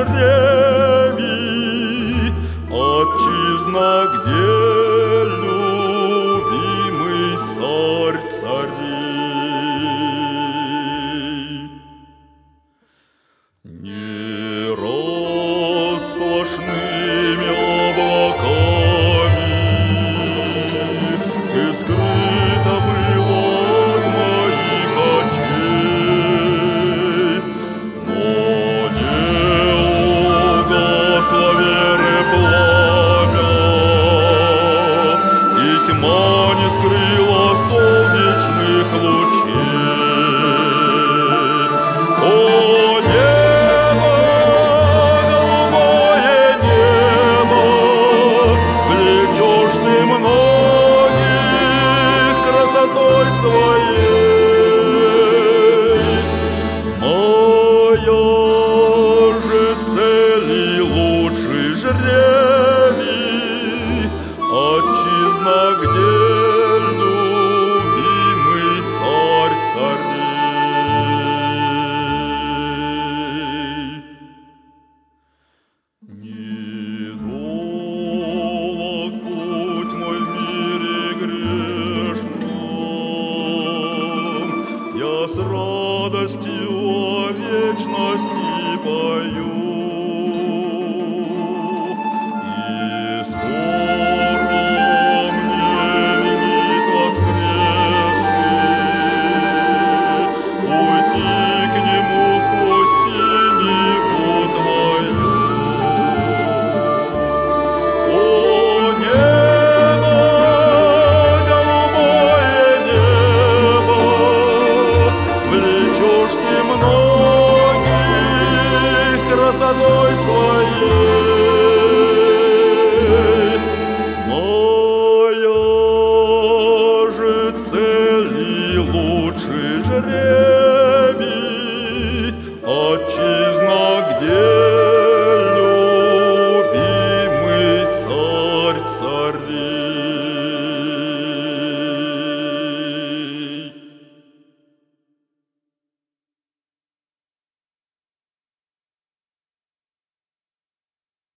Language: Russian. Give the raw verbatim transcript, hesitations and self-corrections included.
жребий, отчизна, где любимый царь царей. Не рассплошными облаками ты скрыто было от моих очей, но не угасло веры пламя, и тьма не скрыла солнечных лучей. О, небо, голубое небо, влечешь ты многих красотой своей. Моя же цель и лучший жребий, отчизна, где любимый царь царей. Недолог путь мой в мире грешном, я с радостью о вечности пою. И скоро мне винит воскресший уйти к нему